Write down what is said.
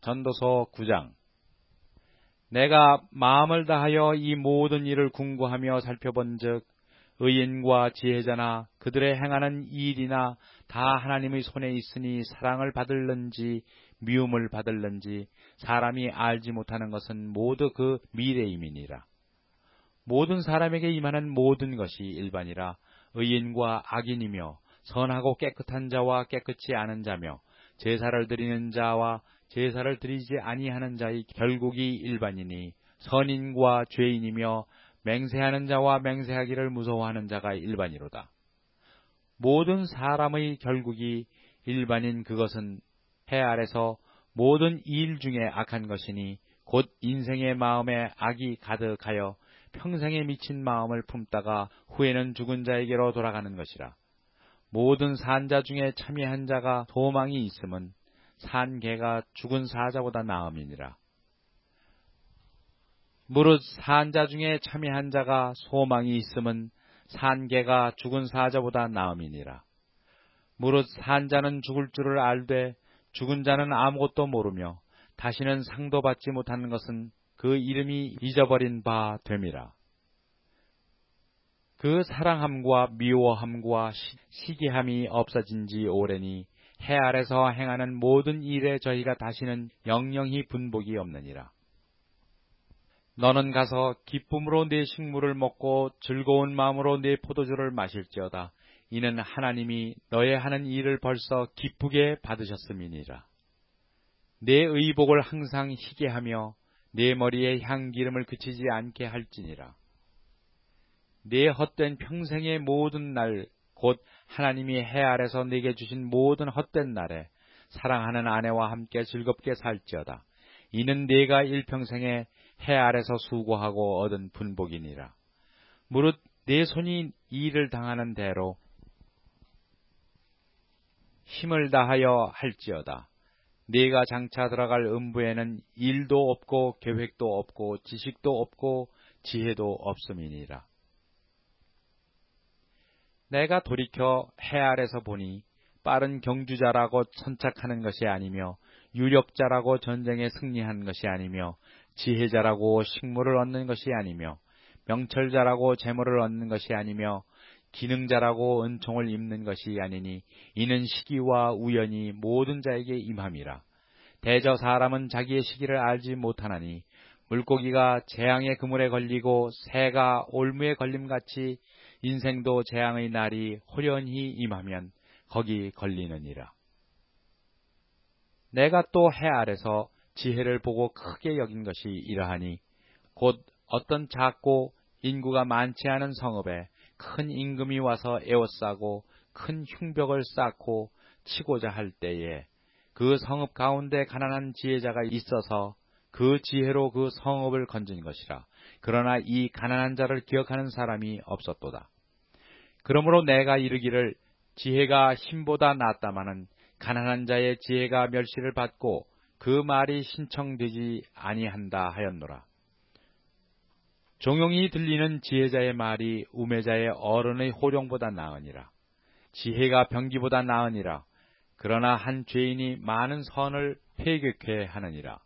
전도서 9장. 내가 마음을 다하여 이 모든 일을 궁구하며 살펴본즉 의인과 지혜자나 그들의 행하는 일이나 다 하나님의 손에 있으니 사랑을 받을는지 미움을 받을는지 사람이 알지 못하는 것은 모두 그 미래임이니라. 모든 사람에게 임하는 모든 것이 일반이라. 의인과 악인이며 선하고 깨끗한 자와 깨끗지 않은 자며 제사를 드리는 자와 제사를 드리지 아니하는 자의 결국이 일반이니 선인과 죄인이며 맹세하는 자와 맹세하기를 무서워하는 자가 일반이로다. 모든 사람의 결국이 일반인 그것은 해 아래서 모든 일 중에 악한 것이니 곧 인생의 마음에 악이 가득하여 평생에 미친 마음을 품다가 후에는 죽은 자에게로 돌아가는 것이라. 모든 산자 중에 참여한 자가 소망이 있음은 산 개가 죽은 사자보다 나음이니라. 무릇 산자 중에 참여한 자가 소망이 있음은 산 개가 죽은 사자보다 나음이니라. 무릇 산자는 죽을 줄을 알되 죽은 자는 아무것도 모르며 다시는 상도 받지 못하는 것은 그 이름이 잊어버린 바 됨이라. 그 사랑함과 미워함과 시기함이 없어진 지 오래니 해 아래서 행하는 모든 일에 저희가 다시는 영영히 분복이 없느니라. 너는 가서 기쁨으로 네 식물을 먹고 즐거운 마음으로 네 포도주를 마실지어다. 이는 하나님이 너의 하는 일을 벌써 기쁘게 받으셨음이니라. 내 의복을 항상 희게 하며 내 머리에 향기름을 그치지 않게 할지니라. 내 헛된 평생의 모든 날 곧 하나님이 해 아래서 네게 주신 모든 헛된 날에 사랑하는 아내와 함께 즐겁게 살지어다. 이는 네가 일평생에 해 아래서 수고하고 얻은 분복이니라. 무릇 내 손이 일을 당하는 대로 힘을 다하여 할지어다. 네가 장차 들어갈 음부에는 일도 없고 계획도 없고 지식도 없고 지혜도 없음이니라. 내가 돌이켜 해 아래서 보니 빠른 경주자라고 선착하는 것이 아니며 유력자라고 전쟁에 승리한 것이 아니며 지혜자라고 식물을 얻는 것이 아니며 명철자라고 재물을 얻는 것이 아니며 기능자라고 은총을 입는 것이 아니니 이는 시기와 우연이 모든 자에게 임함이라. 대저 사람은 자기의 시기를 알지 못하나니 물고기가 재앙의 그물에 걸리고 새가 올무에 걸림같이 인생도 재앙의 날이 호련히 임하면 거기 걸리느니라. 내가 또 해 아래서 지혜를 보고 크게 여긴 것이 이러하니 곧 어떤 작고 인구가 많지 않은 성읍에 큰 임금이 와서 에워싸고 큰 흉벽을 쌓고 치고자 할 때에 그 성읍 가운데 가난한 지혜자가 있어서 그 지혜로 그 성읍을 건진 것이라. 그러나 이 가난한 자를 기억하는 사람이 없었도다. 그러므로 내가 이르기를 지혜가 힘보다 낫다마는 가난한 자의 지혜가 멸시를 받고 그 말이 신청되지 아니한다 하였노라. 종용이 들리는 지혜자의 말이 우매자의 어른의 호령보다 나으니라. 지혜가 병기보다 나으니라. 그러나 한 죄인이 많은 선을 회개케 하느니라.